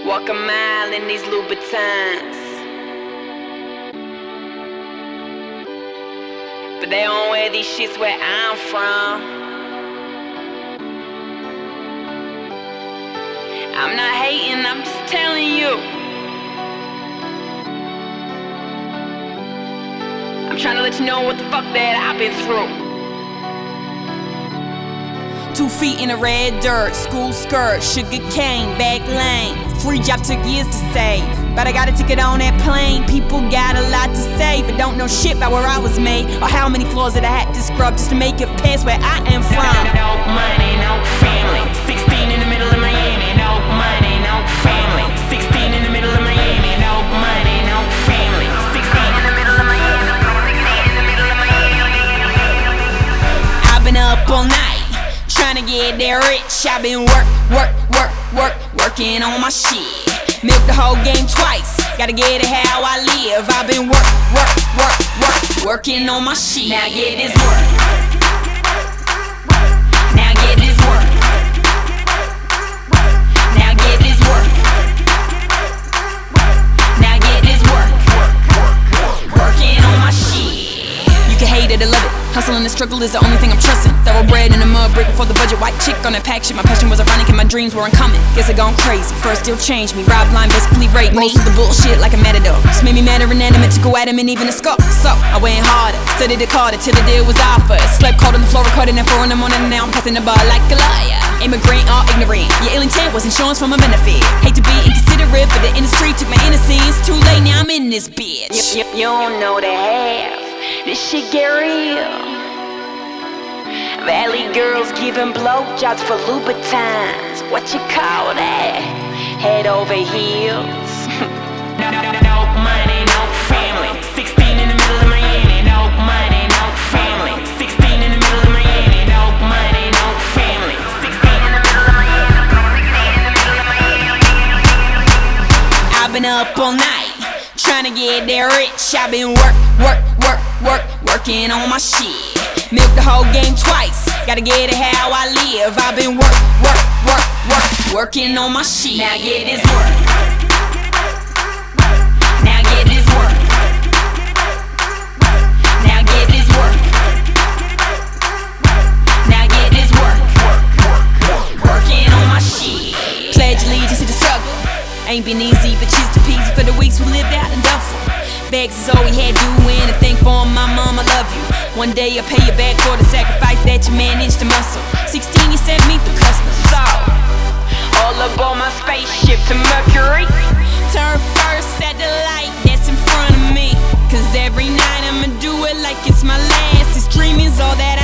Walk a mile in these Louboutins, but they don't wear these shits where I'm from. I'm not hating, I'm just telling you. I'm trying to let you know what the fuck that I've been through. 2 feet in the red dirt, school skirt, sugar cane, back lane. Free job took years to save, but I got a ticket on that plane. People got a lot to say, but don't know shit about where I was made, or how many floors that I had to scrub just to make it past where I am from. No money, no family. 16 in the middle of Miami. No money, no family. 16 in the middle of Miami. No money, no family. 16 in the middle of Miami. I've been up all night trying to get that rich. I've been working on my shit. Milk the whole game twice, gotta get it how I live. I've been working on my shit. Now get this work. Now get this work. Now get this work. Now get this work. Working on my shit. You can hate it or love it, hustle and the struggle is the only thing I'm trusting. Thoroughbred in a mud brick before the budget, white chick on that pack shit. My passion was ironic and my dreams were uncommon. Guess I gone crazy, first still changed me. Rob line basically raped me. Most of the bullshit like a matador just made me mad or inanimate to go at him and even a skull. So I went harder, studied it harder till the deal was offered. Slept cold on the floor, recording at 4 in the morning, and now I'm passing the bar like a liar. Immigrant or ignorant, your ill intent was insurance for my benefit. Hate to be inconsiderate, but the industry took my innocence. Too late, now I'm in this bitch. You don't know the half, this shit get real. Valley girls giving blowjobs for Louboutins. What you call that? Head over heels. No money, no family. 16 in the middle of Miami. No money, no family. 16 in the middle of Miami. No money, no family. 16 in the middle of Miami. I've been up all night trying to get that rich. I've been working on my shit. Milk the whole game twice, gotta get it how I live. I've been working on my shit. Now get this work. Now get this work. Now get this work. Now get this work. Working on my shit. Pledge allegiance to the struggle. Ain't been easy, but cheese to peasy for the weeks we lived out in Duffel. Bags is all we had doing, and thank for my mom, I love you. One day I'll pay you back for the sacrifice that you managed to muscle. 16, you sent me through customs. So, all aboard my spaceship to Mercury. Turn first at the light that's in front of me, 'cause every night I'ma do it like it's my last. This dream is all that